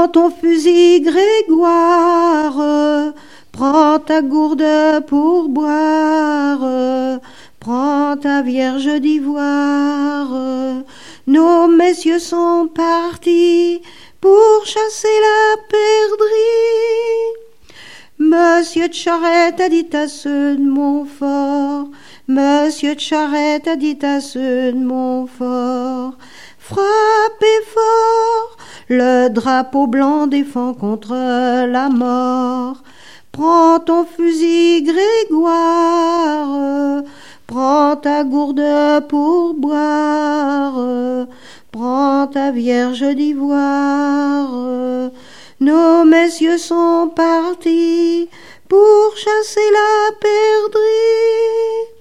Prends ton fusil Grégoire, prends ta gourde pour boire, prends ta vierge d'ivoire. Nos messieurs sont partis pour chasser la perdrix. Monsieur de Charette a dit à ceux de Montfort, Monsieur de Charette a dit à ceux de Montfort, frappez fort, le drapeau blanc défend contre la mort. Prends ton fusil Grégoire, prends ta gourde pour boire, prends ta vierge d'ivoire. Nos messieurs sont partis pour chasser la perdrix.